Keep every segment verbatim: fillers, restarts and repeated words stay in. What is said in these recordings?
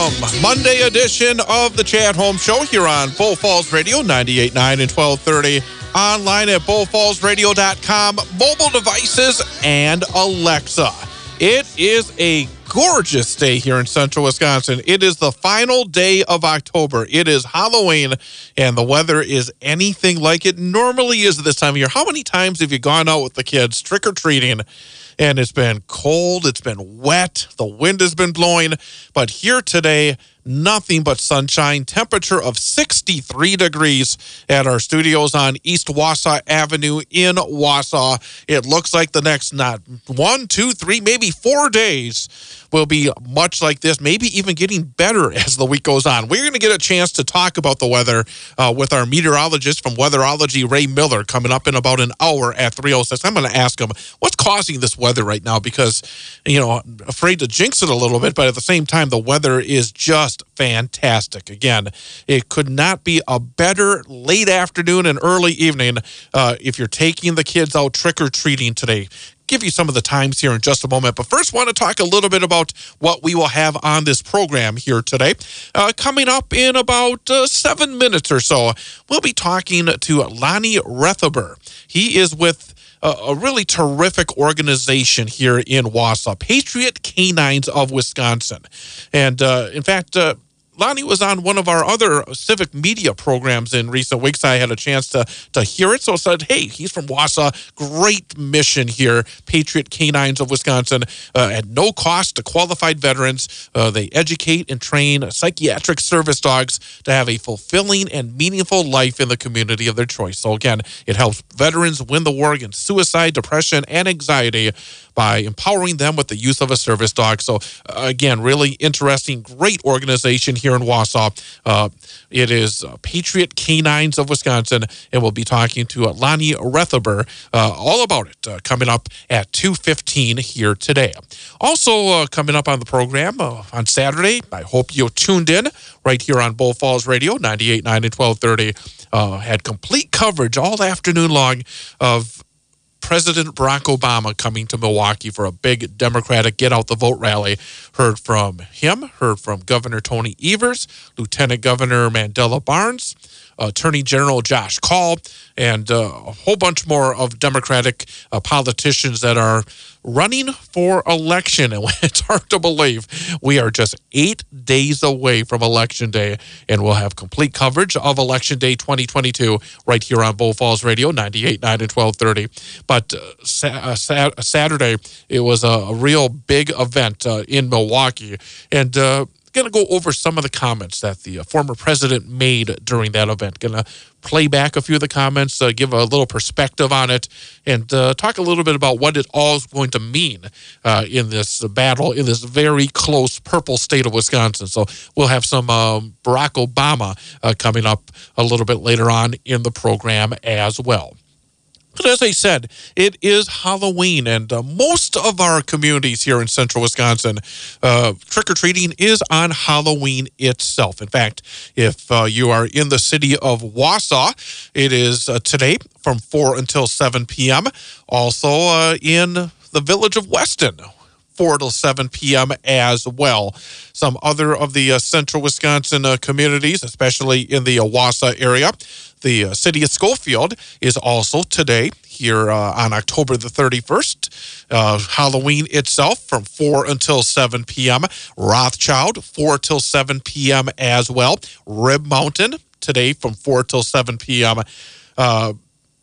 Welcome. Monday edition of the Chad Holmes Show here on Bull Falls Radio, ninety-eight point nine and twelve thirty. Online at bull falls radio dot com, mobile devices, and Alexa. It is a gorgeous day here in central Wisconsin. It is the final day of October. It is Halloween, and the weather is anything like it normally is this time of year. How many times have you gone out with the kids trick-or-treating, and it's been cold, it's been wet, the wind has been blowing, but here today, nothing but sunshine, temperature of sixty-three degrees at our studios on East Wausau Avenue in Wausau. It looks like the next not one, two, three, maybe four days will be much like this, maybe even getting better as the week goes on. We're going to get a chance to talk about the weather uh, with our meteorologist from Weatherology, Ray Miller, coming up in about an hour at three oh six. I'm going to ask him what's causing this weather right now because, you know, I'm afraid to jinx it a little bit, but at the same time, the weather is just fantastic. Again, it could not be a better late afternoon and early evening uh, if you're taking the kids out trick-or-treating today. Give you some of the times here in just a moment. But first, want to talk a little bit about what we will have on this program here today. Uh, coming up in about uh, seven minutes or so, we'll be talking to Lonnie Rethaber. He is with a, a really terrific organization here in Wausau, Patriot Canines of Wisconsin. And uh, in fact, uh, Lonnie was on one of our other civic media programs in recent weeks. I had a chance to to hear it, so I said, hey, he's from Wausau. Great mission here, Patriot Canines of Wisconsin, uh, at no cost to qualified veterans. Uh, they educate and train psychiatric service dogs to have a fulfilling and meaningful life in the community of their choice. So again, it helps veterans win the war against suicide, depression, and anxiety by empowering them with the use of a service dog. So uh, again, really interesting, great organization here in Wausau. Uh, it is uh, Patriot Canines of Wisconsin, and we'll be talking to uh, Lonnie Rethaber uh, all about it uh, coming up at two fifteen here today. Also uh, coming up on the program uh, on Saturday, I hope you tuned in right here on Bull Falls Radio, ninety-eight point nine and twelve thirty. Uh, had complete coverage all afternoon long of President Barack Obama coming to Milwaukee for a big Democratic Get Out the Vote rally. Heard from him, heard from Governor Tony Evers, Lieutenant Governor Mandela Barnes, Attorney General Josh Kaul, and uh, a whole bunch more of Democratic uh, politicians that are running for election. And it's hard to believe we are just eight days away from Election Day, and we'll have complete coverage of Election Day twenty twenty-two right here on Bull Falls Radio, ninety-eight point nine and twelve thirty. But uh, sa- uh, sa- Saturday, it was a, a real big event uh, in Milwaukee, and uh, going to go over some of the comments that the uh, former president made during that event. Going to play back a few of the comments, uh, give a little perspective on it, and uh, talk a little bit about what it all is going to mean uh, in this battle, in this very close purple state of Wisconsin. So we'll have some um, Barack Obama uh, coming up a little bit later on in the program as well. But as I said, it is Halloween, and uh, most of our communities here in central Wisconsin, uh, trick-or-treating is on Halloween itself. In fact, if uh, you are in the city of Wausau, it is uh, today from four until seven p.m. Also uh, in the village of Weston, four till seven p.m. as well. Some other of the uh, central Wisconsin uh, communities, especially in the uh, Wausau area, the uh, city of Schofield is also today here uh, on October the thirty-first. Uh, Halloween itself from four until seven p.m. Rothschild, four till seven p.m. as well. Rib Mountain today from four till seven p.m. Uh,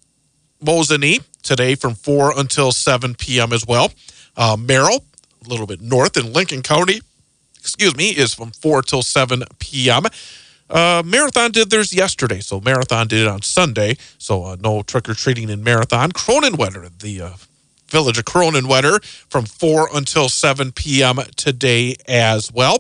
Mosinee today from four until seven p.m. as well. Uh, Merrill, a little bit north in Lincoln County, excuse me, is from four till seven p.m. Uh, Marathon did theirs yesterday, so Marathon did it on Sunday, so uh, no trick-or-treating in Marathon. Cronenwetter, the uh, village of Cronenwetter, from four until seven p.m. today as well.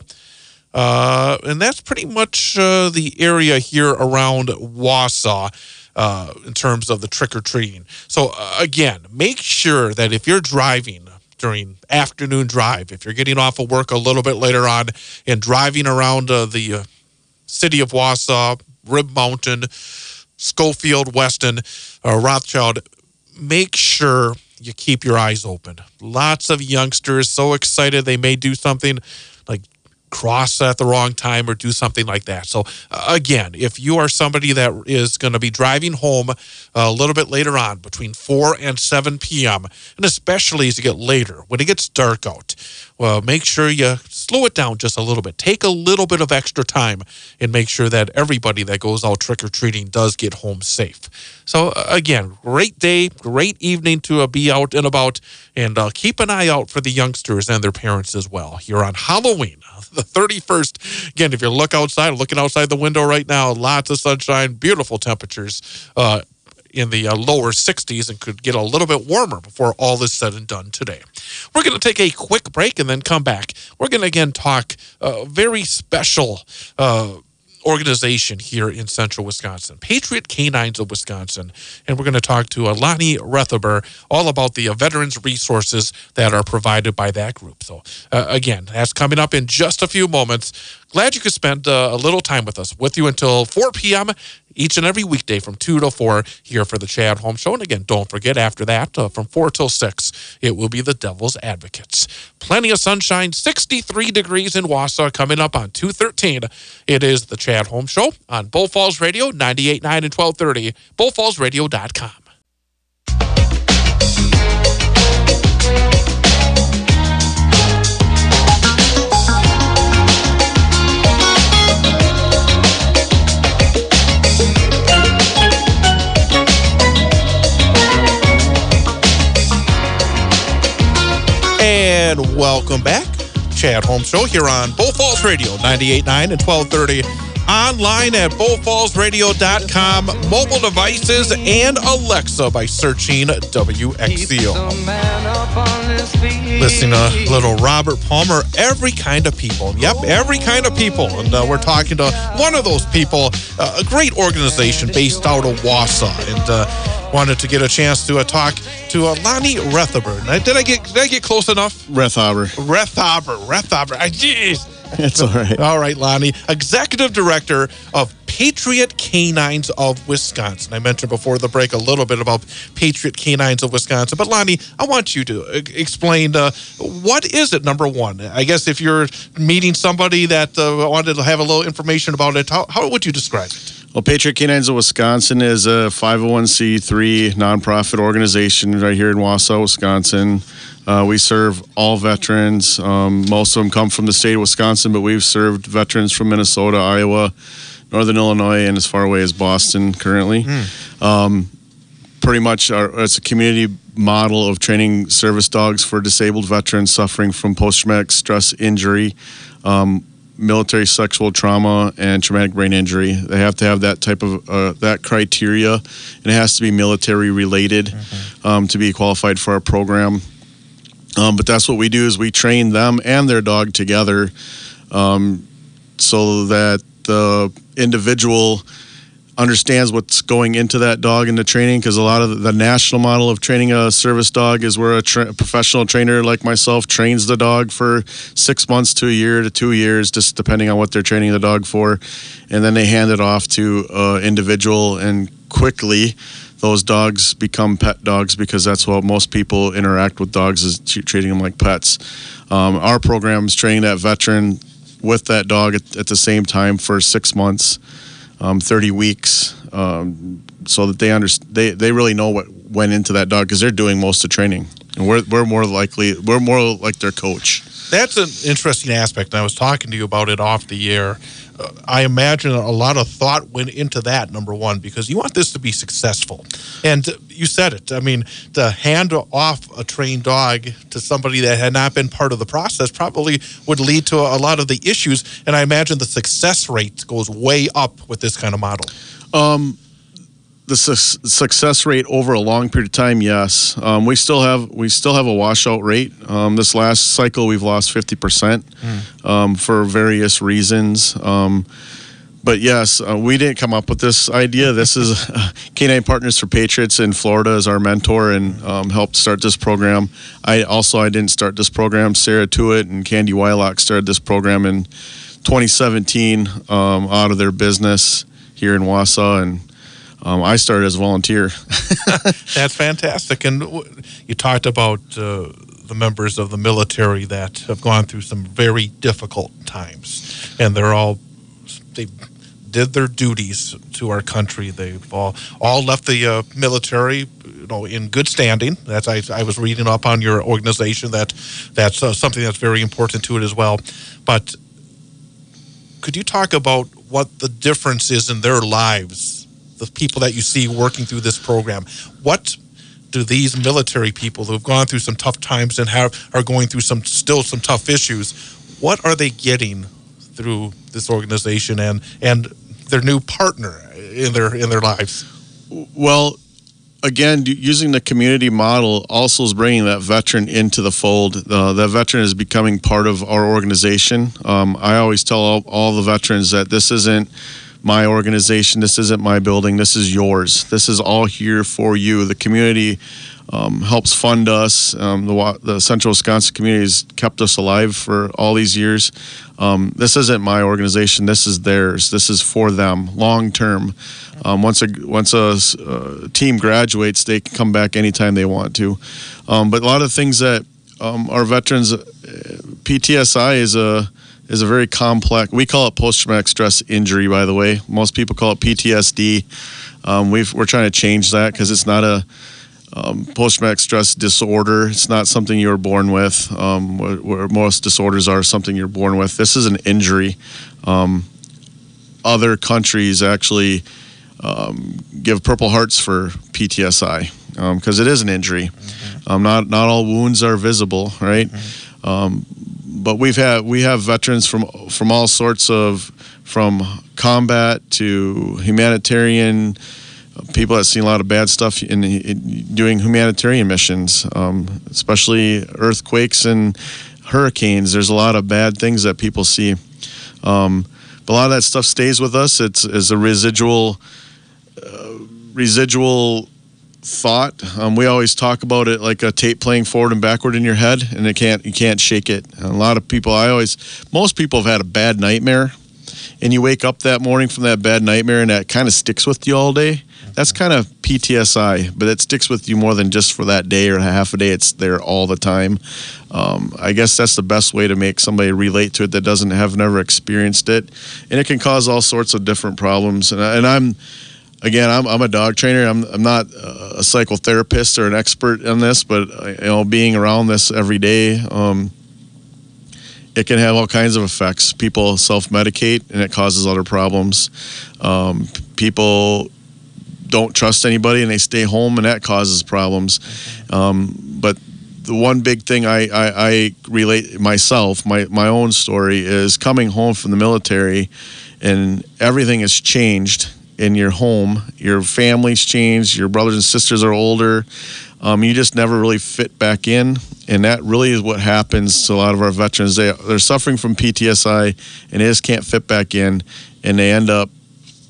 Uh, and that's pretty much uh, the area here around Wausau uh, in terms of the trick-or-treating. So, uh, again, make sure that if you're driving during afternoon drive, if you're getting off of work a little bit later on and driving around uh, the uh, city of Wausau, Rib Mountain, Schofield, Weston, uh, Rothschild, make sure you keep your eyes open. Lots of youngsters so excited they may do something like cross at the wrong time or do something like that. So uh, again, if you are somebody that is going to be driving home a little bit later on between four and seven p.m., and especially as you get later, when it gets dark out, well, make sure you slow it down just a little bit. Take a little bit of extra time and make sure that everybody that goes out trick-or-treating does get home safe. So uh, again, great day, great evening to uh, be out and about, and uh, keep an eye out for the youngsters and their parents as well here on Halloween, the thirty-first. Again, if you look outside, looking outside the window right now, lots of sunshine, beautiful temperatures uh, in the uh, lower sixties, and could get a little bit warmer before all is said and done today. We're going to take a quick break and then come back. We're going to again talk a uh, very special uh, organization here in central Wisconsin, Patriot Canines of Wisconsin. And we're going to talk to Alani Rethaber all about the uh, veterans resources that are provided by that group. So uh, again, that's coming up in just a few moments. Glad you could spend uh, a little time with us, with you until four p.m. each and every weekday from two to four here for the Chad Holmes Show. And again, don't forget, after that, uh, from four till six, it will be the Devil's Advocates. Plenty of sunshine, sixty-three degrees in Wausau coming up on two thirteen. It is the Chad Holmes Show on Bull Falls Radio, ninety-eight point nine and twelve thirty, bull falls radio dot com. And welcome back. Chad Holmes Show here on Bull Falls Radio, ninety-eight point nine and twelve thirty. Online at bull falls radio dot com. Mobile devices and Alexa by searching W X C O. Listening to little Robert Palmer, every kind of people. Yep, every kind of people. And uh, we're talking to one of those people, uh, a great organization based out of Wausau. And uh, wanted to get a chance to uh, talk to Alani Rethaber. Did I get did I get close enough? Rethaber. Rethaber. Rethaber. Jeez. It's all right. All right, Lonnie. Executive Director of Patriot Canines of Wisconsin. I mentioned before the break a little bit about Patriot Canines of Wisconsin. But, Lonnie, I want you to explain uh, what is it, number one? I guess if you're meeting somebody that uh, wanted to have a little information about it, how, how would you describe it? Well, Patriot Canines of Wisconsin is a five oh one c three nonprofit organization right here in Wausau, Wisconsin. Uh, we serve all veterans. Um, most of them come from the state of Wisconsin, but we've served veterans from Minnesota, Iowa, Northern Illinois, and as far away as Boston currently. Mm. Um, pretty much our, it's a community model of training service dogs for disabled veterans suffering from post-traumatic stress injury, um, military sexual trauma, and traumatic brain injury. They have to have that type of uh, that criteria, and it has to be military related mm-hmm. um, to be qualified for our program. Um, but that's what we do is we train them and their dog together um, so that the individual understands what's going into that dog in the training, because a lot of the national model of training a service dog is where a, tra- a professional trainer like myself trains the dog for six months to a year to two years, just depending on what they're training the dog for. And then they hand it off to an individual, and quickly those dogs become pet dogs, because that's what most people interact with dogs, is t- treating them like pets. Um, our program is training that veteran with that dog at, at the same time for six months, um, thirty weeks, um, so that they understand, they, they really know what went into that dog, because they're doing most of the training. And we're we're more likely, we're more like their coach. That's an interesting aspect, and I was talking to you about it off the air. Uh, I imagine a lot of thought went into that, number one, because you want this to be successful. And you said it. I mean, to hand off a trained dog to somebody that had not been part of the process probably would lead to a lot of the issues. And I imagine the success rate goes way up with this kind of model. Um, The su- success rate over a long period of time, yes. Um, we still have we still have a washout rate. Um, this last cycle, we've lost fifty percent mm. um, for various reasons. Um, but yes, uh, we didn't come up with this idea. This is uh, Canine Partners for Patriots in Florida is our mentor and um, helped start this program. I also I didn't start this program. Sarah Tuitt and Candy Wylock started this program in twenty seventeen um, out of their business here in Wausau, and Um, I started as a volunteer. That's fantastic. And you talked about uh, the members of the military that have gone through some very difficult times, and they're all they did their duties to our country. They've all all left the uh, military, you know, in good standing. That's I, I was reading up on your organization that that's uh, something that's very important to it as well. But could you talk about what the difference is in their lives, the people that you see working through this program? What do these military people who have gone through some tough times and have are going through some still some tough issues, what are they getting through this organization and and their new partner in their in their lives? Well, again, using the community model also is bringing that veteran into the fold. Uh, that veteran is becoming part of our organization. Um, I always tell all, all the veterans that this isn't my organization, this isn't my building, this is yours. This is all here for you. The community um, helps fund us. Um, the, the Central Wisconsin community has kept us alive for all these years. Um, this isn't my organization, this is theirs. This is for them, long term. Um, once a once a uh, team graduates, they can come back anytime they want to. Um, but a lot of things that um, our veterans, uh, P T S I is a is a very complex. We call it post-traumatic stress injury, by the way. Most people call it P T S D. Um, we've, we're trying to change that because it's not a um, post-traumatic stress disorder. It's not something you were born with, um, where, where most disorders are something you're born with. This is an injury. Um, other countries actually um, give Purple Hearts for P T S I because um, it is an injury. Mm-hmm. Um, not not all wounds are visible, right? Mm-hmm. Um, But we've had we have veterans from from all sorts of, from combat to humanitarian, people that seen a lot of bad stuff in, in doing humanitarian missions, um, especially earthquakes and hurricanes. There's a lot of bad things that people see, um, but a lot of that stuff stays with us. It's is a residual uh, residual. thought. Um, we always talk about it like a tape playing forward and backward in your head, and it can't you can't shake it. And a lot of people, I always, most people have had a bad nightmare, and you wake up that morning from that bad nightmare, and that kind of sticks with you all day. That's kind of P T S I, but it sticks with you more than just for that day or half a day. It's there all the time. Um, I guess that's the best way to make somebody relate to it that doesn't have never experienced it, and it can cause all sorts of different problems. And, and I'm Again, I'm I'm a dog trainer. I'm I'm not a psychotherapist or an expert in this, but you know, being around this every day, um, it can have all kinds of effects. People self-medicate, and it causes other problems. Um, people don't trust anybody, and they stay home, and that causes problems. Um, but the one big thing I, I, I relate myself, my my own story is coming home from the military, and everything has changed. In your home, your family's changed, your brothers and sisters are older, um, you just never really fit back in, and that really is what happens to a lot of our veterans. They, they're suffering from P T S I, and they just can't fit back in, and they end up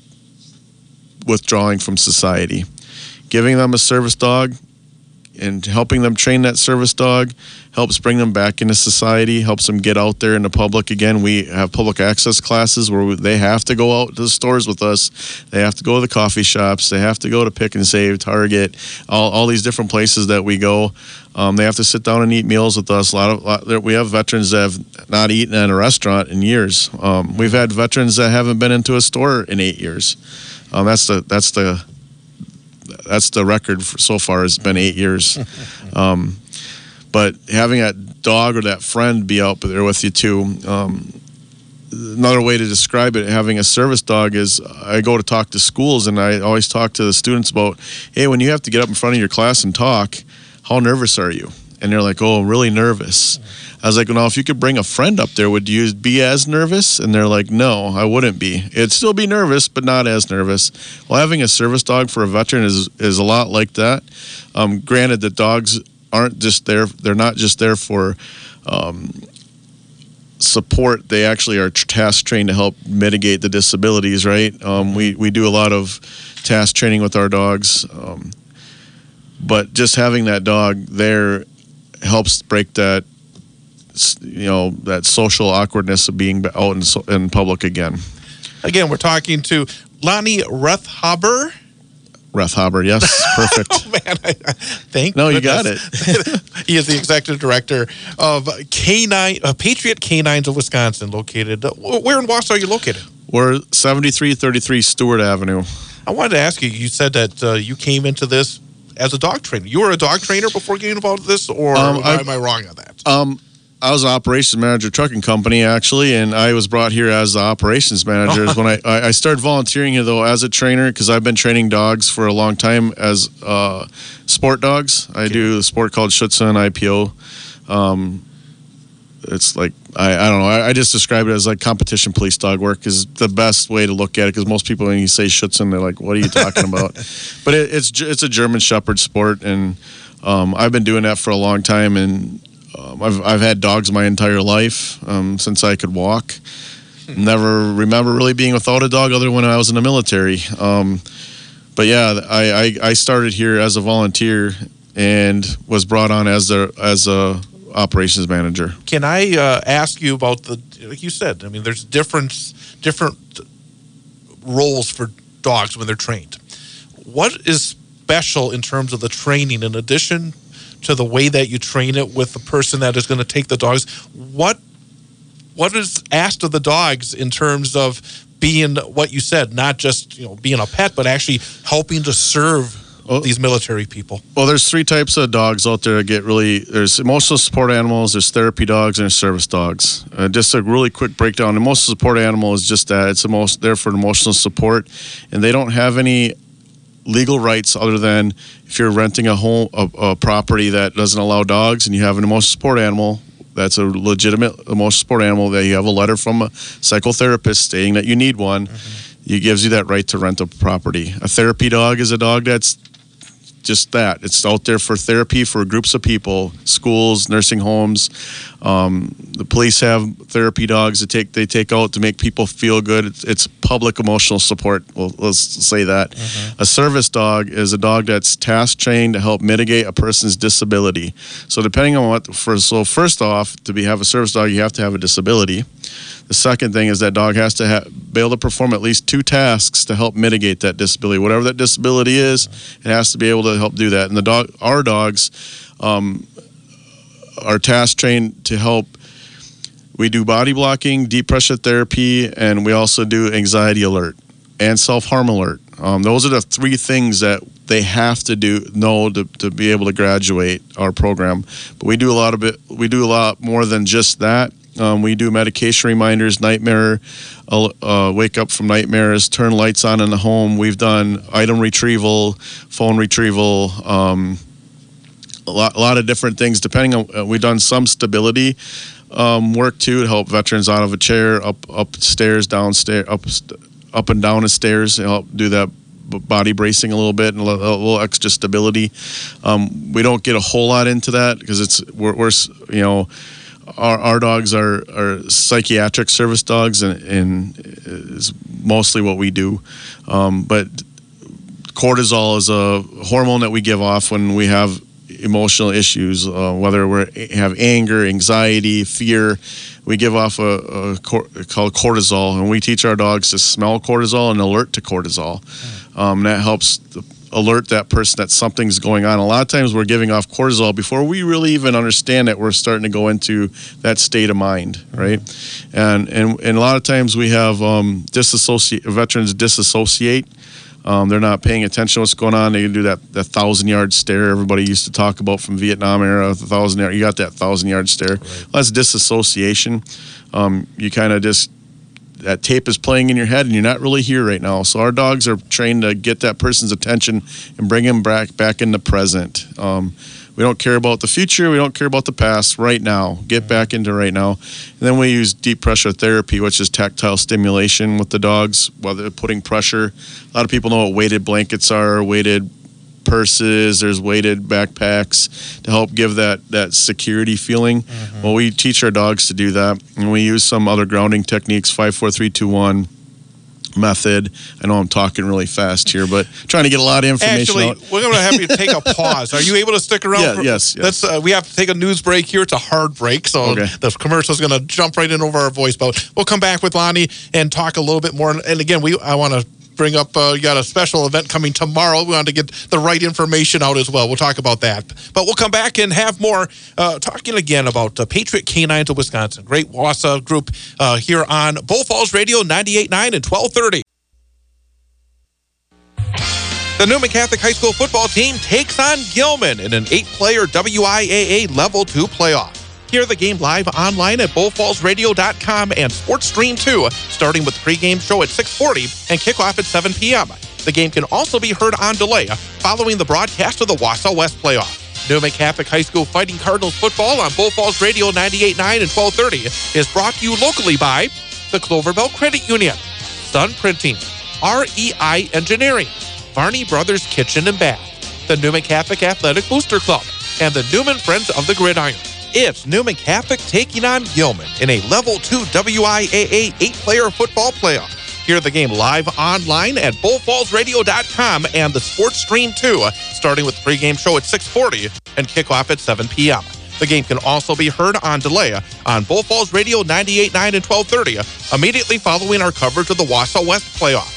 withdrawing from society. Giving them a service dog and helping them train that service dog helps bring them back into society, helps them get out there in the public again. We have public access classes where they have to go out to the stores with us. They have to go to the coffee shops. They have to go to Pick and Save, Target, all, all these different places that we go. Um, they have to sit down and eat meals with us. A lot of lot, we have veterans that have not eaten in a restaurant in years. Um, we've had veterans that haven't been into a store in eight years. Um, that's the that's the That's the record for so far. Has been eight years. Um, but having that dog or that friend be out there with you too. Um, another way to describe it, having a service dog, is I go to talk to schools, and I always talk to the students about, hey, when you have to get up in front of your class and talk, how nervous are you? And they're like, oh, really nervous. I was like, well, now, if you could bring a friend up there, would you be as nervous? And they're like, no, I wouldn't be. It'd still be nervous, but not as nervous. Well, having a service dog for a veteran is is a lot like that. Um, granted, the dogs aren't just there. They're not just there for um, support. They actually are task trained to help mitigate the disabilities, right? Um, we, we do a lot of task training with our dogs. Um, but just having that dog there helps break that, you know, that social awkwardness of being out in, in public again. Again, we're talking to Lonnie Rethhaber. Rethhaber, yes, perfect. Oh man, I, I, thank no, goodness. You got it. He is the executive director of K nine, uh, Patriot Canines of Wisconsin, located. Uh, where in Wausau are you located? We're seventy-three thirty-three Stewart Avenue. I wanted to ask you, you said that uh, you came into this as a dog trainer. You were a dog trainer before getting involved with this, or um, I, am I wrong on that? Um, I was an operations manager trucking company, actually, and I was brought here as the operations manager. when I, I started volunteering here, though, as a trainer, because I've been training dogs for a long time as uh, sport dogs. I okay. do a sport called Schutzhund I P O. Um, it's like, I, I don't know, I, I just describe it as like competition police dog work is the best way to look at it, because most people, when you say Schutzhund, they're like, what are you talking about? But it, it's it's a German Shepherd sport, and um, I've been doing that for a long time, and um, I've, I've had dogs my entire life um, since I could walk. Never remember really being without a dog other than when I was in the military. Um, but yeah, I, I, I started here as a volunteer and was brought on as a, as a operations manager. Can I uh, ask you about the, like you said, I mean, there's different different roles for dogs when they're trained. What is special in terms of the training, in addition to the way that you train it with the person that is going to take the dogs? What what is asked of the dogs in terms of being what you said, not just, you know, being a pet, but actually helping to serve Well, these military people? Well, there's three types of dogs out there that get really, there's emotional support animals, there's therapy dogs, and there's service dogs. Uh, just a really quick breakdown. The emotional support animal is just that. It's most there for emotional support, and they don't have any legal rights other than if you're renting a home, a, a property that doesn't allow dogs, and you have an emotional support animal, that's a legitimate emotional support animal, that you have a letter from a psychotherapist stating that you need one. Mm-hmm. It gives you that right to rent a property. A therapy dog is a dog that's just that. It's out there for therapy for groups of people, schools, nursing homes. Um, the police have therapy dogs that take they take out to make people feel good. It's, it's public emotional support. Well, let's say that. Mm-hmm. A service dog is a dog that's task trained to help mitigate a person's disability. So depending on what, for, so first off, to be have a service dog, you have to have a disability. The second thing is that dog has to ha- be able to perform at least two tasks to help mitigate that disability. Whatever that disability is, it has to be able to help do that. And the dog, our dogs um, are task trained to help. We do body blocking, deep pressure therapy, and we also do anxiety alert and self-harm alert. Um, those are the three things that they have to do know to, to be able to graduate our program. But we do a lot of it. We do a lot more than just that. Um, we do medication reminders, nightmare, uh, uh, wake up from nightmares, turn lights on in the home. We've done item retrieval, phone retrieval, um, a lot, a lot of different things. Depending on, uh, we've done some stability um, work too to help veterans out of a chair, up upstairs, downstairs, up up and down the stairs, to help do that body bracing a little bit and a little, a little extra stability. Um, we don't get a whole lot into that because it's we're, we're you know. Our, our dogs are, are psychiatric service dogs, and, and is mostly what we do. Um, but cortisol is a hormone that we give off when we have emotional issues, uh, whether we have anger, anxiety, fear. We give off a, a cor- called cortisol, and we teach our dogs to smell cortisol and alert to cortisol. Um, that helps the, alert that person that something's going on. A lot of times we're giving off cortisol before we really even understand that we're starting to go into that state of mind, right? Mm-hmm. And, and and a lot of times we have um, disassociate veterans disassociate. Um, they're not paying attention to what's going on. They do that, that thousand yard stare everybody used to talk about from Vietnam era. The thousand yard, you got that thousand yard stare. Right. Well, that's disassociation. Um, you kind of just that tape is playing in your head and you're not really here right now. So our dogs are trained to get that person's attention and bring him back back in the present. Um, we don't care about the future. We don't care about the past. Right now, get back into right now. And then we use deep pressure therapy, which is tactile stimulation with the dogs, whether putting pressure. A lot of people know what weighted blankets are, weighted purses, there's weighted backpacks to help give that that security feeling. Mm-hmm. Well, we teach our dogs to do that, and we use some other grounding techniques, five, four, three, two, one method. I know I'm talking really fast here, but trying to get a lot of information Actually, out. We're going to have you take a pause. Are you able to stick around? Yeah, for, yes, yes. Let's, uh, we have to take a news break here. It's a hard break, so okay. The commercial is going to jump right in over our voice, but we'll come back with Lonnie and talk a little bit more. And again, we I want to bring up, uh, you got a special event coming tomorrow. We want to get the right information out as well. We'll talk about that. But we'll come back and have more uh, talking again about uh, Patriot Canines of Wisconsin. Great Wausau group uh, here on Bull Falls Radio ninety-eight point nine and twelve thirty. The Newman Catholic High School football team takes on Gilman in an eight-player W I A A Level two playoff. Hear the game live online at bull falls radio dot com and Sports Stream two, starting with pregame show at six forty and kickoff at seven p.m. The game can also be heard on delay following the broadcast of the Wausau West playoff. Newman Catholic High School Fighting Cardinals football on Bull Falls Radio ninety-eight point nine and twelve thirty is brought to you locally by the Cloverbell Credit Union, Sun Printing, R E I Engineering, Varney Brothers Kitchen and Bath, the Newman Catholic Athletic Booster Club, and the Newman Friends of the Gridiron. It's Newman Catholic taking on Gilman in a Level two W I A A eight-player football playoff. Hear the game live online at bull falls radio dot com and the Sports Stream two, starting with the pregame show at six forty and kickoff at seven p.m. The game can also be heard on delay on Bull Falls Radio ninety-eight point nine and twelve thirty, immediately following our coverage of the Wausau West playoff.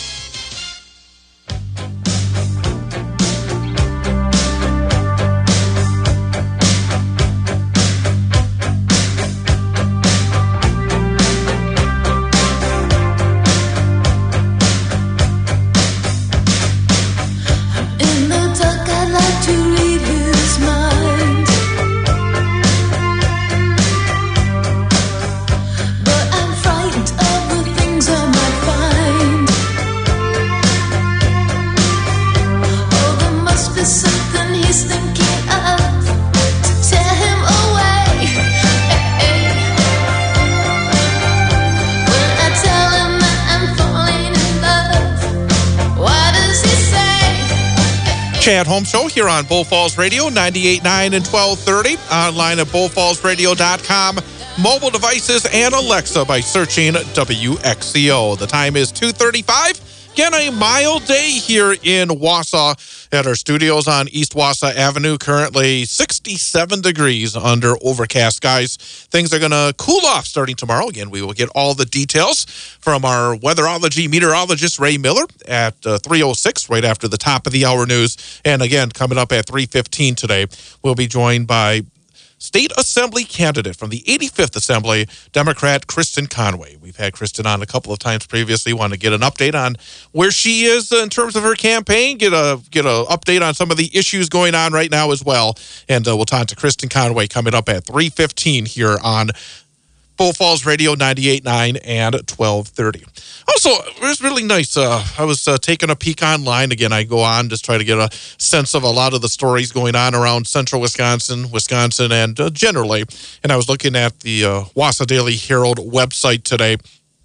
Chad Holmes Show here on Bull Falls Radio ninety-eight point nine and twelve thirty, online at bull falls radio dot com, mobile devices and Alexa by searching W X C O. The time is two thirty-five. Again, a mild day here in Wausau at our studios on East Wausau Avenue. Currently sixty-seven degrees under overcast skies. Things are going to cool off starting tomorrow. Again, we will get all the details from our weatherology meteorologist, Ray Miller, at uh, three oh six, right after the top of the hour news. And again, coming up at three fifteen today, we'll be joined by State Assembly candidate from the eighty-fifth Assembly, Democrat Kristen Conway. We've had Kristen on a couple of times previously. Want to get an update on where she is in terms of her campaign, get a get an update on some of the issues going on right now as well. And uh, we'll talk to Kristen Conway coming up at three fifteen here on Bull Falls Radio ninety-eight point nine and twelve thirty. Also, it was really nice. Uh, I was uh, taking a peek online. Again, I go on, just try to get a sense of a lot of the stories going on around central Wisconsin, Wisconsin, and uh, generally. And I was looking at the uh, Wausau Daily Herald website today.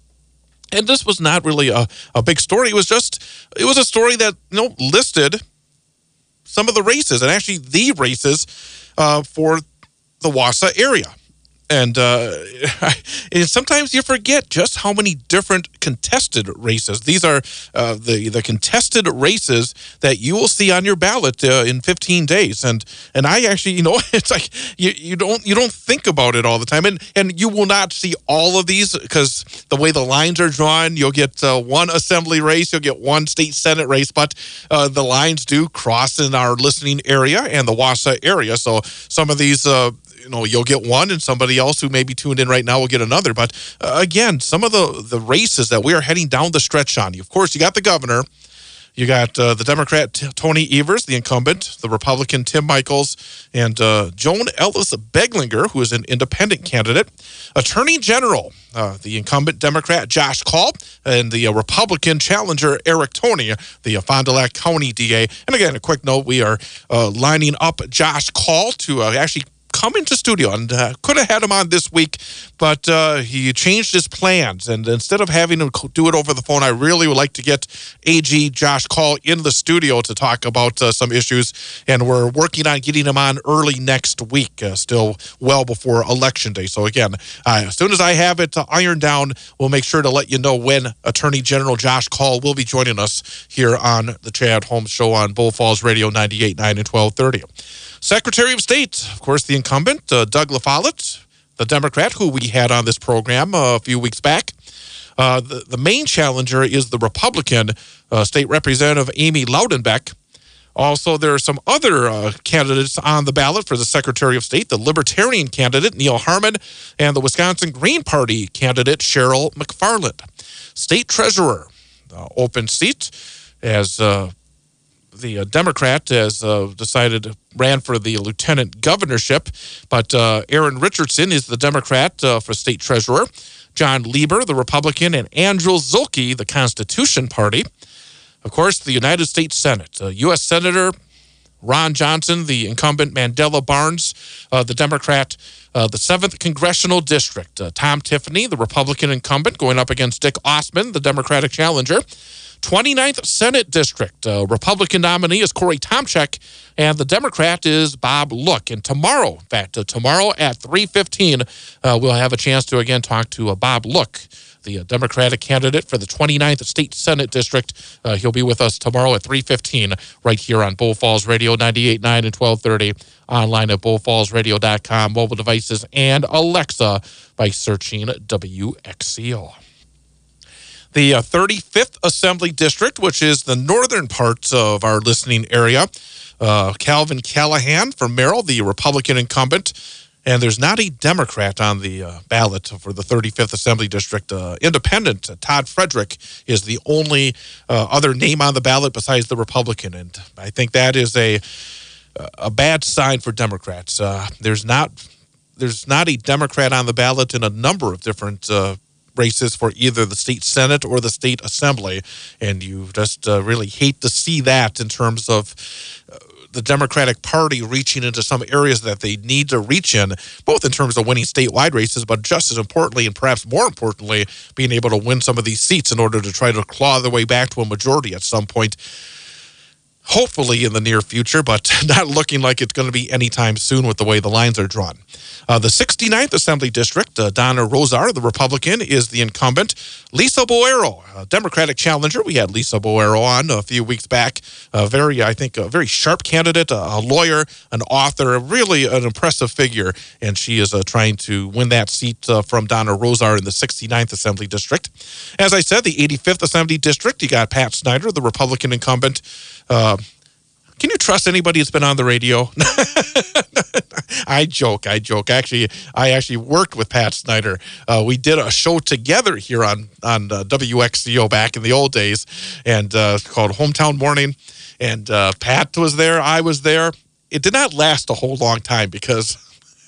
And this was not really a, a big story. It was just, it was a story that, you know, listed some of the races, and actually the races uh, for the Wausau area. And, uh, and sometimes you forget just how many different contested races. These are uh, the the contested races that you will see on your ballot uh, in fifteen days. And and I actually, you know, it's like you, you don't you don't think about it all the time. And and you will not see all of these because the way the lines are drawn, you'll get uh, one assembly race, you'll get one state senate race, but uh, the lines do cross in our listening area and the Wausau area. So some of these. Uh, You know, you'll get one, and somebody else who may be tuned in right now will get another. But uh, again, some of the, the races that we are heading down the stretch on. Of course, you got the governor, you got uh, the Democrat T- Tony Evers, the incumbent, the Republican Tim Michels, and uh, Joan Ellis Beglinger, who is an independent candidate, Attorney General, uh, the incumbent Democrat Josh Call, and the uh, Republican challenger Eric Toney, the uh, Fond du Lac County D A. And again, a quick note: we are uh, lining up Josh Call to uh, actually come into studio, and uh, could have had him on this week, but uh, he changed his plans, and instead of having him do it over the phone, I really would like to get A G Josh Call in the studio to talk about uh, some issues, and we're working on getting him on early next week, uh, still well before Election Day. So again, uh, as soon as I have it uh, ironed down, we'll make sure to let you know when Attorney General Josh Call will be joining us here on the Chad Holmes Show on Bull Falls Radio ninety-eight point nine and twelve thirty. Secretary of State, of course, the incumbent, uh, Doug LaFollette, the Democrat, who we had on this program uh, a few weeks back. Uh, the, the main challenger is the Republican uh, State Representative Amy Loudenbeck. Also, there are some other uh, candidates on the ballot for the Secretary of State, the Libertarian candidate, Neil Harmon, and the Wisconsin Green Party candidate, Cheryl McFarland. State Treasurer, uh, open seat, as uh, the uh, Democrat has uh, decided, ran for the lieutenant governorship, but uh, Aaron Richardson is the Democrat uh, for State Treasurer, John Lieber, the Republican, and Andrew Zulke, the Constitution Party. Of course, the United States Senate, uh, U S Senator Ron Johnson, the incumbent, Mandela Barnes, uh, the Democrat, uh, the seventh Congressional District, uh, Tom Tiffany, the Republican incumbent, going up against Dick Osman, the Democratic challenger. twenty-ninth Senate District, uh, Republican nominee is Corey Tomczyk, and the Democrat is Bob Look. And tomorrow, in fact, uh, tomorrow at three fifteen, uh, we'll have a chance to again talk to uh, Bob Look, the uh, Democratic candidate for the twenty-ninth State Senate District. Uh, he'll be with us tomorrow at three fifteen right here on Bull Falls Radio, ninety-eight point nine and twelve thirty, online at bull falls radio dot com, mobile devices, and Alexa by searching W X C O. The uh, thirty-fifth Assembly District, which is the northern part of our listening area, uh, Calvin Callahan from Merrill, the Republican incumbent. And there's not a Democrat on the uh, ballot for the thirty-fifth Assembly District. Uh, independent, uh, Todd Frederick, is the only uh, other name on the ballot besides the Republican. And I think that is a a bad sign for Democrats. Uh, there's not there's not a Democrat on the ballot in a number of different uh, races for either the state Senate or the state Assembly. And you just uh, really hate to see that in terms of uh, the Democratic Party reaching into some areas that they need to reach in, both in terms of winning statewide races, but just as importantly, and perhaps more importantly, being able to win some of these seats in order to try to claw their way back to a majority at some point, hopefully in the near future, but not looking like it's going to be anytime soon with the way the lines are drawn. Uh, the sixty-ninth Assembly District, uh, Donna Rosar, the Republican, is the incumbent. Lisa Boero, a Democratic challenger. We had Lisa Boero on a few weeks back. A very, I think, a very sharp candidate, a, a lawyer, an author, really an impressive figure, and she is uh, trying to win that seat uh, from Donna Rosar in the sixty-ninth Assembly District. As I said, the eighty-fifth Assembly District, you got Pat Snyder, the Republican incumbent. Uh, Can you trust anybody that's been on the radio? I joke, I joke. Actually, I actually worked with Pat Snyder. Uh, we did a show together here on, on uh, W X C O back in the old days, and uh, called Hometown Morning. And uh, Pat was there, I was there. It did not last a whole long time because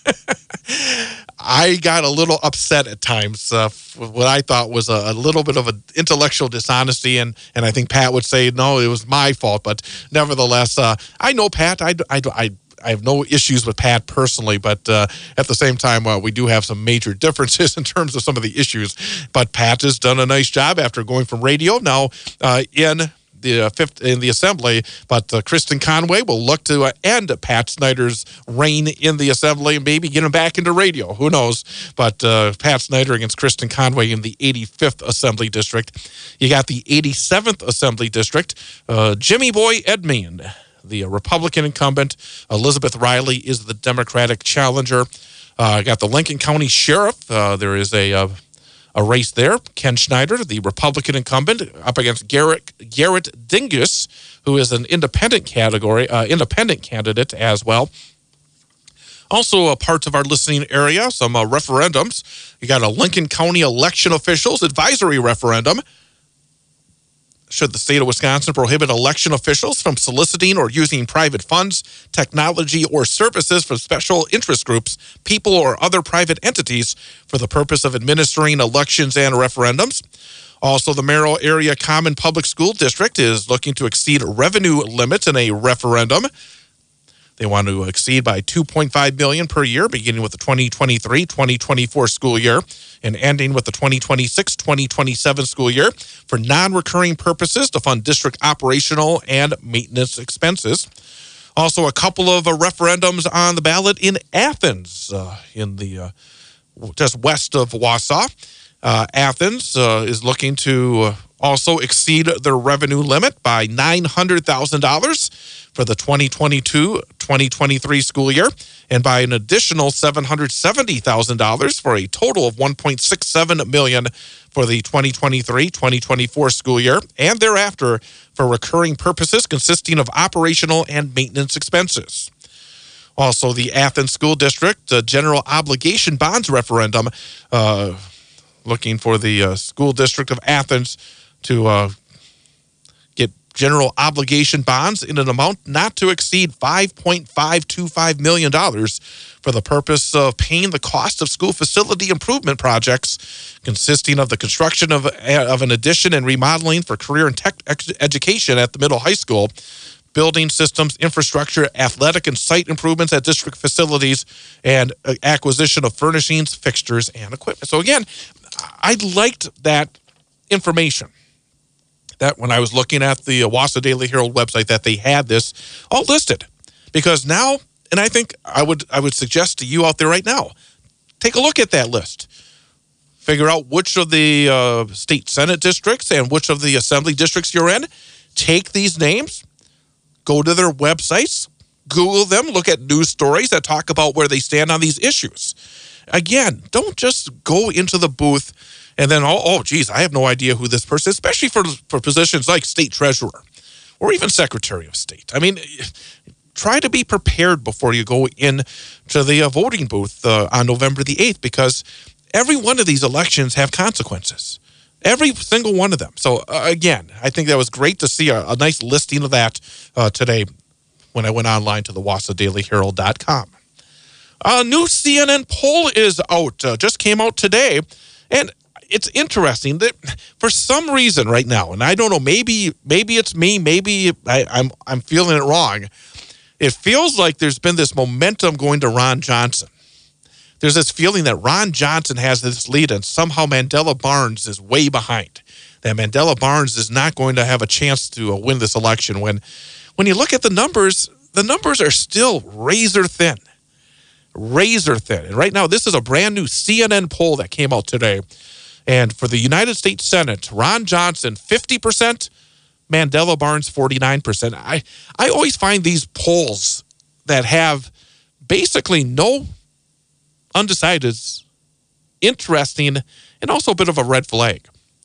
I got a little upset at times uh, with what I thought was a, a little bit of an intellectual dishonesty, and, and I think Pat would say, no, it was my fault. But nevertheless, uh, I know Pat. I, I, I, I have no issues with Pat personally, but uh, at the same time, uh, we do have some major differences in terms of some of the issues. But Pat has done a nice job after going from radio now uh, in the uh, fifth in the Assembly, but uh, Kristen Conway will look to uh, end Pat Snyder's reign in the Assembly and maybe get him back into radio. Who knows? But uh, Pat Snyder against Kristen Conway in the eighty-fifth Assembly District. You got the eighty-seventh Assembly District. Uh, Jimmy Boy Edmund, the uh, Republican incumbent. Elizabeth Riley is the Democratic challenger. Uh, got the Lincoln County Sheriff. Uh, there is a uh, A race there. Ken Schneider, the Republican incumbent, up against Garrett Garrett Dingus, who is an independent category, uh, independent candidate as well. Also, a part of our listening area, some uh, referendums. You got a Lincoln County election officials advisory referendum. Should the state of Wisconsin prohibit election officials from soliciting or using private funds, technology, or services from special interest groups, people, or other private entities for the purpose of administering elections and referendums? Also, the Merrill Area Common Public School District is looking to exceed revenue limits in a referendum. They want to exceed by two point five million dollars per year, beginning with the twenty twenty-three twenty twenty-four school year and ending with the twenty twenty-six twenty twenty-seven school year for non-recurring purposes to fund district operational and maintenance expenses. Also, a couple of uh, referendums on the ballot in Athens, uh, in the uh, just west of Wausau. Uh, Athens uh, is looking to uh, also exceed their revenue limit by nine hundred thousand dollars for the twenty twenty-two twenty twenty-three school year, and by an additional seven hundred seventy thousand dollars for a total of one point six seven million dollars for the twenty twenty-three twenty twenty-four school year, and thereafter for recurring purposes consisting of operational and maintenance expenses. Also, the Athens School District the General Obligation Bonds Referendum, uh, looking for the uh, School District of Athens to uh, get general obligation bonds in an amount not to exceed five point five two five million dollars for the purpose of paying the cost of school facility improvement projects consisting of the construction of, of an addition and remodeling for career and tech education at the middle high school, building systems, infrastructure, athletic and site improvements at district facilities, and acquisition of furnishings, fixtures, and equipment. So again, I liked that information. That when I was looking at the Wausau Daily Herald website, that they had this all listed, because now, and I think I would I would suggest to you out there right now, take a look at that list, figure out which of the uh, state senate districts and which of the assembly districts you're in. Take these names, go to their websites, Google them, look at news stories that talk about where they stand on these issues. Again, don't just go into the booth and then, oh, oh, geez, I have no idea who this person is, especially for, for positions like state treasurer or even secretary of state. I mean, try to be prepared before you go in to the uh, voting booth uh, on November the eighth, because every one of these elections have consequences. Every single one of them. So, uh, again, I think that was great to see a, a nice listing of that uh, today when I went online to the Wausau Daily Herald dot com. A new C N N poll is out, uh, just came out today, and it's interesting that for some reason right now, and I don't know, maybe maybe it's me, maybe I, I'm I'm feeling it wrong. It feels like there's been this momentum going to Ron Johnson. There's this feeling that Ron Johnson has this lead and somehow Mandela Barnes is way behind. That Mandela Barnes is not going to have a chance to uh, win this election. When, when you look at the numbers, the numbers are still razor thin. Razor thin. And right now, this is a brand new C N N poll that came out today. And for the United States Senate, Ron Johnson, fifty percent, Mandela Barnes, forty-nine percent. I, I always find these polls that have basically no undecideds interesting and also a bit of a red flag.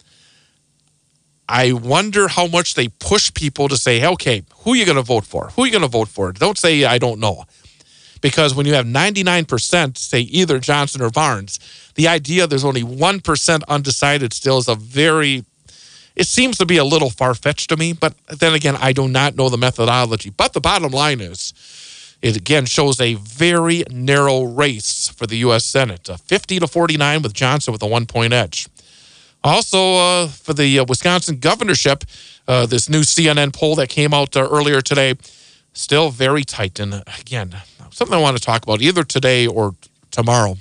I wonder how much they push people to say, okay, who are you going to vote for? Who are you going to vote for? Don't say, I don't know. Because when you have ninety-nine percent say either Johnson or Barnes, the idea there's only one percent undecided still is a very, it seems to be a little far-fetched to me. But then again, I do not know the methodology. But the bottom line is, it again shows a very narrow race for the U S Senate, uh, fifty to forty-nine with Johnson with a one-point edge. Also, uh, for the uh, Wisconsin governorship, uh, this new C N N poll that came out uh, earlier today, still very tight. And again, something I want to talk about either today or tomorrow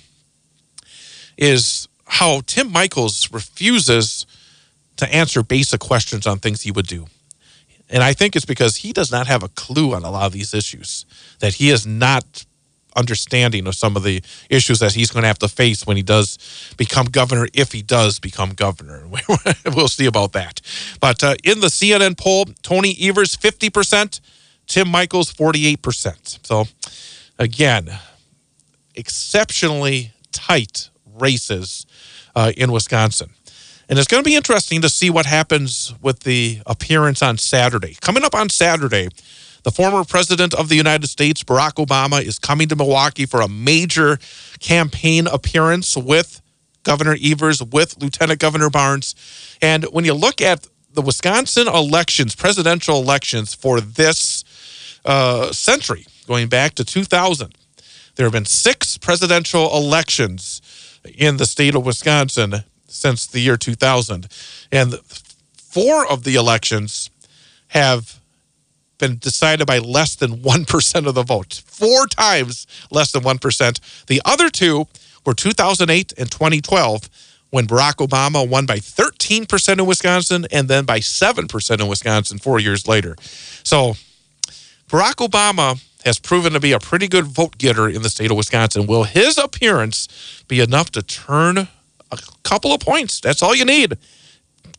is how Tim Michels refuses to answer basic questions on things he would do. And I think it's because he does not have a clue on a lot of these issues, that he is not understanding of some of the issues that he's going to have to face when he does become governor, if he does become governor. We'll see about that. But uh, in the C N N poll, Tony Evers, fifty percent, Tim Michels, forty-eight percent. So, again, exceptionally tight races uh, in Wisconsin. And it's going to be interesting to see what happens with the appearance on Saturday. Coming up on Saturday, the former president of the United States, Barack Obama, is coming to Milwaukee for a major campaign appearance with Governor Evers, with Lieutenant Governor Barnes. And when you look at the Wisconsin elections, presidential elections for this uh, century, going back to two thousand, there have been six presidential elections in the state of Wisconsin since the year two thousand. And four of the elections have been decided by less than one percent of the vote. Four times less than one percent. The other two were two thousand eight and twenty twelve, when Barack Obama won by thirteen percent in Wisconsin and then by seven percent in Wisconsin four years later. So Barack Obama has proven to be a pretty good vote getter in the state of Wisconsin. Will his appearance be enough to turn a couple of points? That's all you need.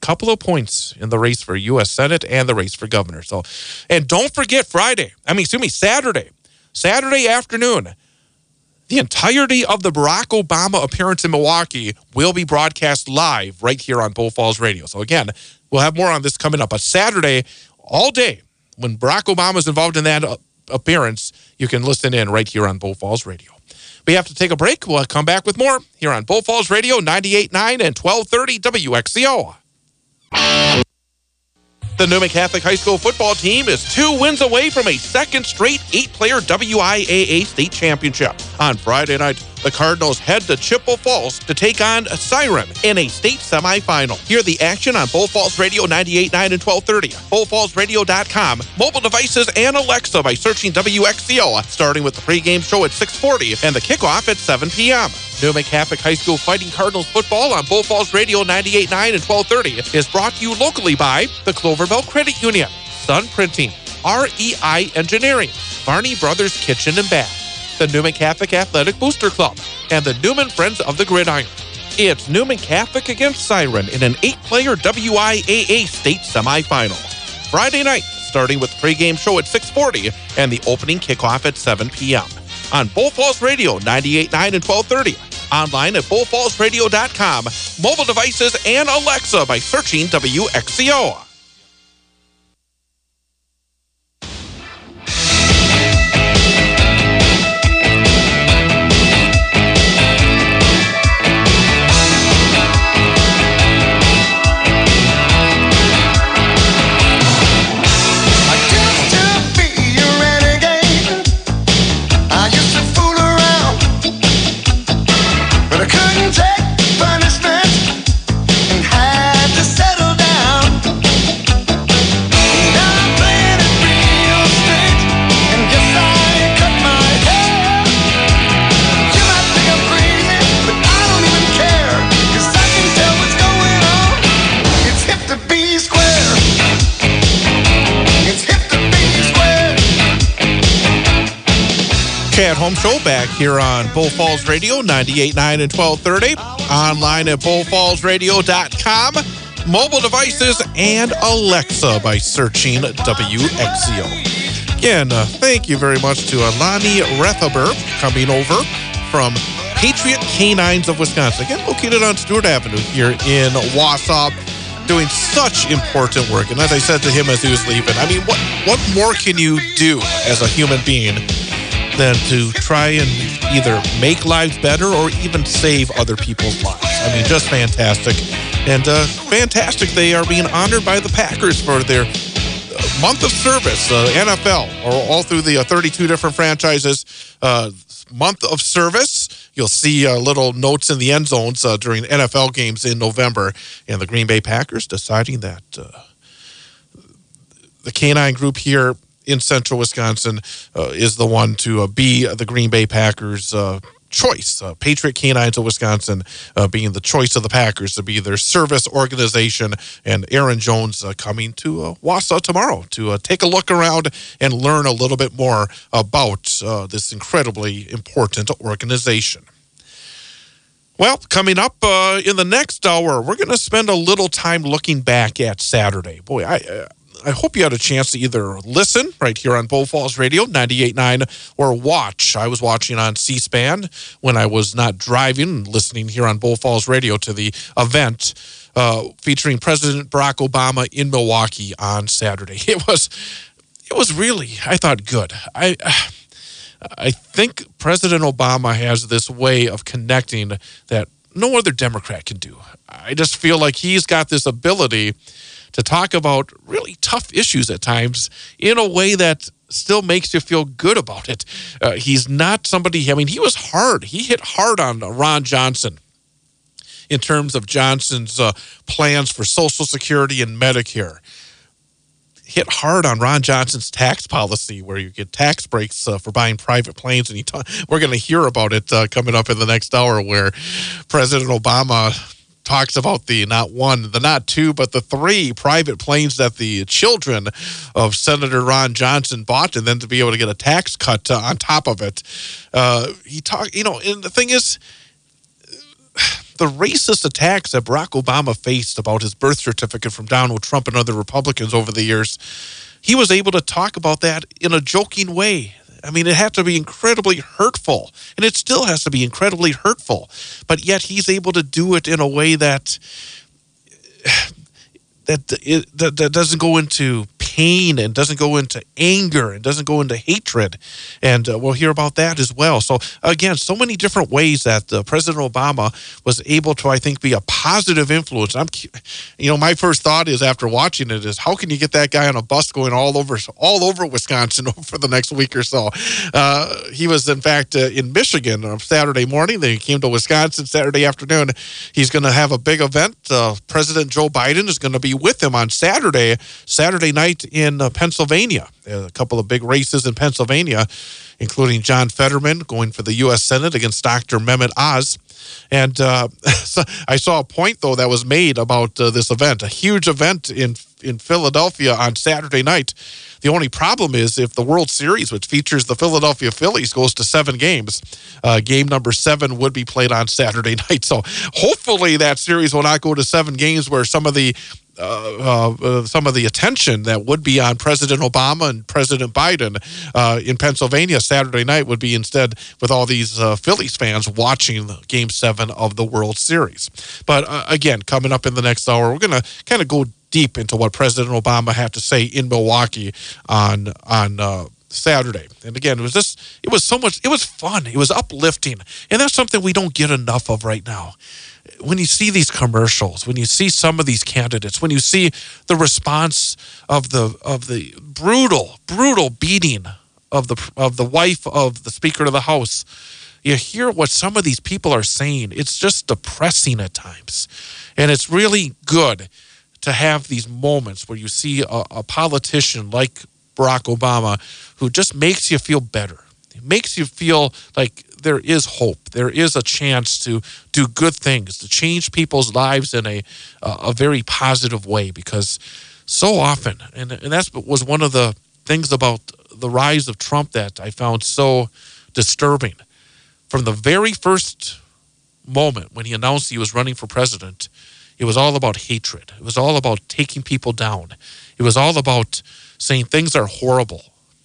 couple of points in the race for U S Senate and the race for governor. So, and don't forget Friday, I mean, excuse me, Saturday, Saturday afternoon, the entirety of the Barack Obama appearance in Milwaukee will be broadcast live right here on Bull Falls Radio. So again, we'll have more on this coming up. But Saturday, all day, when Barack Obama is involved in that uh, appearance, you can listen in right here on Bull Falls Radio. We have to take a break. We'll come back with more here on Bull Falls Radio, ninety-eight point nine and twelve thirty W X C O. The Newman Catholic High School football team is two wins away from a second straight eight-player W I A A state championship. On Friday night, the Cardinals head to Chippewa Falls to take on Siren in a state semifinal. Hear the action on Bull Falls Radio ninety-eight point nine and twelve thirty, bull falls radio dot com, mobile devices, and Alexa by searching W X C O, starting with the pregame show at six forty and the kickoff at seven p.m. Newman Catholic High School Fighting Cardinals football on Bull Falls Radio ninety-eight point nine and twelve thirty is brought to you locally by the Cloverville Credit Union, Sun Printing, R E I Engineering, Barney Brothers Kitchen and Bath, the Newman Catholic Athletic Booster Club, and the Newman Friends of the Gridiron. It's Newman Catholic against Siren in an eight-player W I A A state semifinal. Friday night, starting with the pregame show at six forty and the opening kickoff at seven p.m. on Bull Falls Radio ninety-eight point nine and twelve thirty, online at bull falls radio dot com, mobile devices, and Alexa by searching W X C O. Chad Home Show back here on Bull Falls Radio, ninety-eight point nine and twelve thirty. Online at bull falls radio dot com. Mobile devices and Alexa by searching W X C O. Again, uh, thank you very much to Alani Rethaber coming over from Patriot Canines of Wisconsin. Again, located on Stewart Avenue here in Wausau, doing such important work. And as I said to him as he was leaving, I mean, what, what more can you do as a human being than to try and either make lives better or even save other people's lives? I mean, just fantastic. And uh, fantastic, they are being honored by the Packers for their month of service, uh, N F L, or all through the uh, thirty-two different franchises, uh, month of service. You'll see uh, little notes in the end zones uh, during N F L games in November. And the Green Bay Packers deciding that uh, the canine group here in central Wisconsin uh, is the one to uh, be the Green Bay Packers uh, choice. Uh, Patriot Canines of Wisconsin uh, being the choice of the Packers to be their service organization. And Aaron Jones uh, coming to uh, Wausau tomorrow to uh, take a look around and learn a little bit more about uh, this incredibly important organization. Well, coming up uh, in the next hour, we're going to spend a little time looking back at Saturday. Boy, I... Uh, I hope you had a chance to either listen right here on Bull Falls Radio ninety-eight point nine or watch. I was watching on C-SPAN when I was not driving, listening here on Bull Falls Radio to the event uh, featuring President Barack Obama in Milwaukee on Saturday. It was, it was really, I thought, good. I, I think President Obama has this way of connecting that no other Democrat can do. I just feel like he's got this ability to talk about really tough issues at times in a way that still makes you feel good about it. Uh, he's not somebody, I mean, he was hard. He hit hard on Ron Johnson in terms of Johnson's uh, plans for Social Security and Medicare. Hit hard on Ron Johnson's tax policy where you get tax breaks uh, for buying private planes. And he ta- we're going to hear about it uh, coming up in the next hour where President Obama talks about the not one, the not two, but the three private planes that the children of Senator Ron Johnson bought, and then to be able to get a tax cut uh, on top of it. Uh, he talked, you know, and the thing is, the racist attacks that Barack Obama faced about his birth certificate from Donald Trump and other Republicans over the years, he was able to talk about that in a joking way. I mean, it had to be incredibly hurtful, and it still has to be incredibly hurtful. But yet he's able to do it in a way that that it, that, that doesn't go into pain and doesn't go into anger and doesn't go into hatred. And uh, we'll hear about that as well. So, again, so many different ways that uh, President Obama was able to, I think, be a positive influence. I'm, you know, my first thought is after watching it is, how can you get that guy on a bus going all over all over Wisconsin for the next week or so? Uh, he was, in fact, uh, in Michigan on Saturday morning. Then he came to Wisconsin Saturday afternoon. He's going to have a big event. Uh, President Joe Biden is going to be with him on Saturday, Saturday night in uh, Pennsylvania. A couple of big races in Pennsylvania, including John Fetterman going for the U S Senate against Doctor Mehmet Oz. And uh, so I saw a point, though, that was made about uh, this event, a huge event in in Philadelphia on Saturday night. The only problem is if the World Series, which features the Philadelphia Phillies, goes to seven games, uh, game number seven would be played on Saturday night. So hopefully that series will not go to seven games where some of the Uh, uh, uh, some of the attention that would be on President Obama and President Biden uh, in Pennsylvania Saturday night would be instead with all these uh, Phillies fans watching Game seven of the World Series. But uh, again, coming up in the next hour, we're going to kind of go deep into what President Obama had to say in Milwaukee on on uh, Saturday. And again, it was just, it was so much, it was fun. It was uplifting. And that's something we don't get enough of right now. When you see these commercials, when you see some of these candidates, when you see the response of the of the brutal, brutal beating of the of the wife of the Speaker of the House, you hear what some of these people are saying. It's just depressing at times. And it's really good to have these moments where you see a, a politician like Barack Obama who just makes you feel better. It makes you feel like there is hope. There is a chance to do good things, to change people's lives in a uh, a very positive way. Because so often, and and that was one of the things about the rise of Trump that I found so disturbing. From the very first moment when he announced he was running for president, it was all about hatred. It was all about taking people down. It was all about saying things are horrible.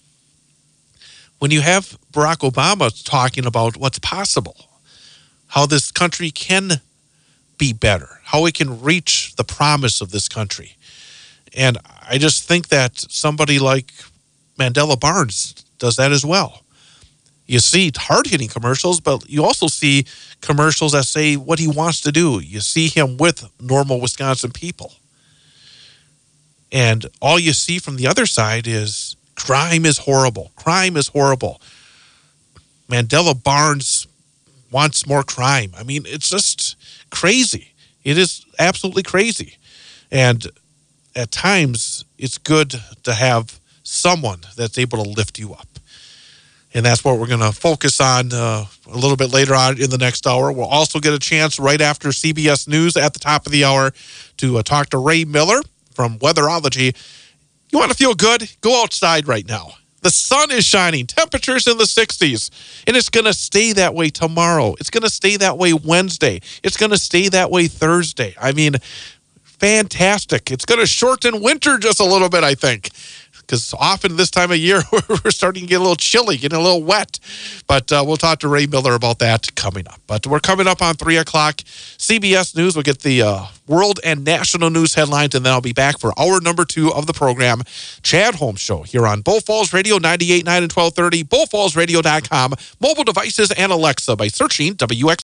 When you have Barack Obama talking about what's possible, how this country can be better, how we can reach the promise of this country. And I just think that somebody like Mandela Barnes does that as well. You see hard-hitting commercials, but you also see commercials that say what he wants to do. You see him with normal Wisconsin people. And all you see from the other side is crime is horrible. Crime is horrible. Mandela Barnes wants more crime. I mean, it's just crazy. It is absolutely crazy. And at times, it's good to have someone that's able to lift you up. And that's what we're going to focus on uh, a little bit later on in the next hour. We'll also get a chance right after C B S News at the top of the hour to uh, talk to Ray Miller from Weatherology. You want to feel good? Go outside right now. The sun is shining, temperatures in the sixties, and it's going to stay that way tomorrow. It's going to stay that way Wednesday. It's going to stay that way Thursday. I mean, fantastic. It's going to shorten winter just a little bit, I think, because often this time of year, we're starting to get a little chilly, getting a little wet. But uh, we'll talk to Ray Miller about that coming up. But we're coming up on three o'clock. C B S News, we'll get the uh, world and national news headlines, and then I'll be back for hour number two of the program, Chad Holmes Show, here on Bull Falls Radio, ninety-eight point nine and twelve thirty, bull falls radio dot com, mobile devices, and Alexa by searching W X.